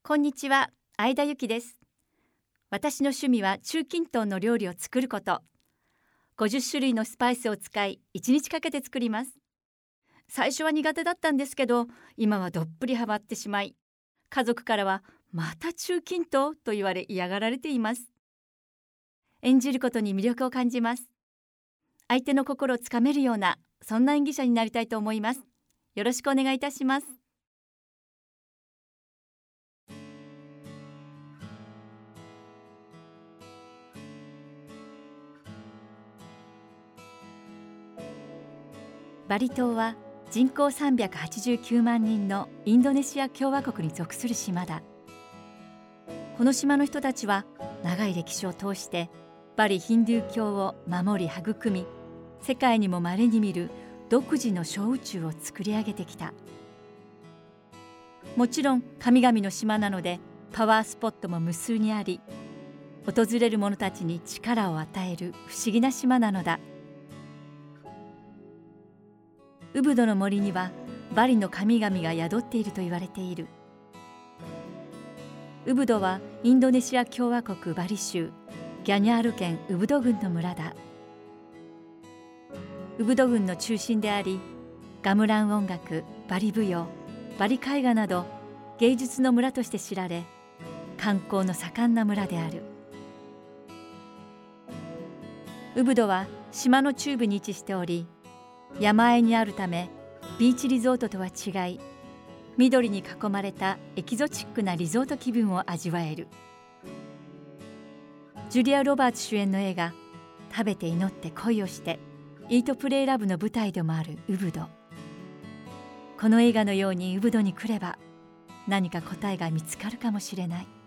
こんにちは、相田由紀です。私の趣味は中近東の料理を作ること。50種類のスパイスを使い、1日かけて作ります。最初は苦手だったんですけど、今はどっぷりハマってしまい、家族からはまた中近東と言われ嫌がられています。演じることに魅力を感じます。相手の心をつかめるような、そんな演技者になりたいと思います。よろしくお願いいたします。バリ島は人口389万人のインドネシア共和国に属する島だ。この島の人たちは長い歴史を通してバリヒンドゥー教を守り育み、世界にも稀に見る独自の小宇宙を作り上げてきた。もちろん神々の島なのでパワースポットも無数にあり、訪れる者たちに力を与える不思議な島なのだ。ウブドの森にはバリの神々が宿っていると言われている。ウブドはインドネシア共和国バリ州ギャニャール県ウブド郡の村だ。ウブド郡の中心であり、ガムラン音楽、バリ舞踊、バリ絵画など芸術の村として知られ、観光の盛んな村である。ウブドは島の中部に位置しており、山あいにあるためビーチリゾートとは違い、緑に囲まれたエキゾチックなリゾート気分を味わえる。ジュリア・ロバーツ主演の映画「食べて祈って恋をしてイートプレイラブ」の舞台でもあるウブド。この映画のようにウブドに来れば何か答えが見つかるかもしれない。